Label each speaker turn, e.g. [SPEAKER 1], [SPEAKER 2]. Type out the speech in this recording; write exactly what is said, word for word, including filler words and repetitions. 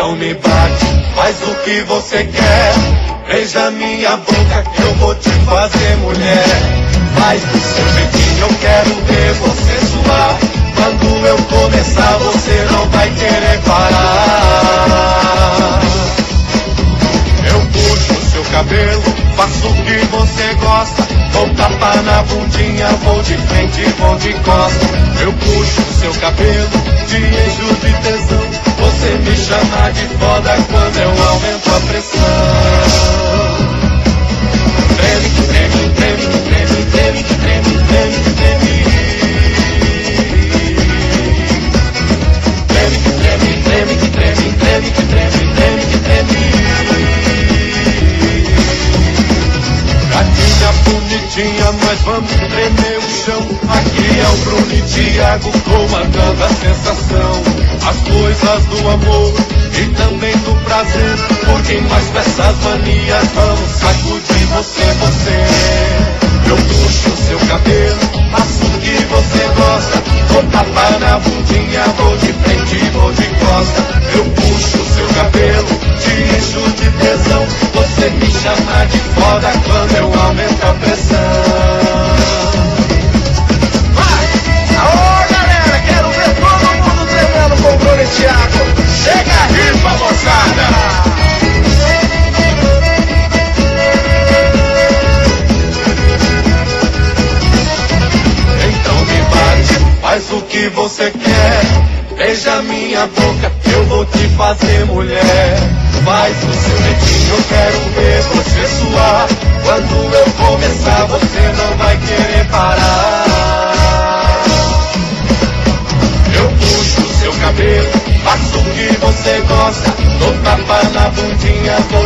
[SPEAKER 1] Então me bate, faz o que você quer. Beija minha boca que eu vou te fazer mulher. Faz do seu jeitinho, eu quero ver você suar. Quando eu começar você não vai querer parar. Eu puxo o seu cabelo, faço o que você gosta. Vou tapar na bundinha, vou de frente, vou de costa. Eu puxo o seu cabelo, te encho de tesão. Você me chama de foda quando eu aumento a pressão. Treme, treme, treme, treme, treme, treme, treme, treme. Treme, treme, treme, treme, treme, treme, treme, treme. Gatinha bonitinha, nós vamos tremer o chão. Aqui é o Bruno e Thiago comandando a sensação. As coisas do amor e também do prazer. Porque nós com essas manias vamos sacudir você, você. Eu puxo o seu cabelo, faço o que você gosta. Vou tapar na bundinha, vou de frente, vou de costa. Eu puxo o seu cabelo, te encho de tesão. Você me chama de foda quando eu aumento a pressão.
[SPEAKER 2] Vai! Aô, galera, quero ver todo mundo treinando com o Bruno e Thiago. Chega a rifa, moçada!
[SPEAKER 1] Faz o que você quer, beija minha boca, eu vou te fazer mulher. Faz o seu jeitinho, eu quero ver você suar. Quando eu começar, você não vai querer parar. Eu puxo o seu cabelo, faço o que você gosta. Dou tapa na bundinha, vou